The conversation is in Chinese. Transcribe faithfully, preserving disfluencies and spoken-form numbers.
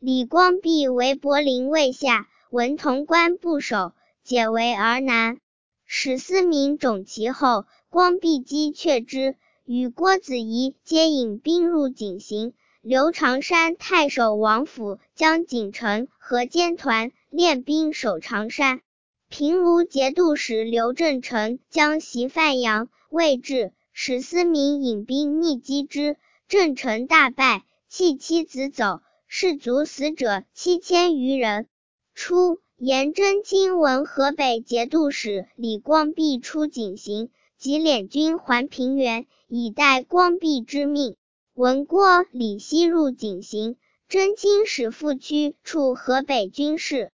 李光弼为柏林卫下，文潼关部首，解围而南。史思明种其后，光弼击却之，与郭子仪皆引兵入井陉。刘长山太守王府将锦城和监团练兵守长山。平卢节度使刘正成将袭范阳，未至，史思明引兵逆击之，郑成大败，弃妻子走，士卒死者七千余人。初，颜真卿闻河北节度使李光弼出井陉，即敛军还平原，以待光弼之命。闻郭、李西入井陉，真卿使傅区处河北军事。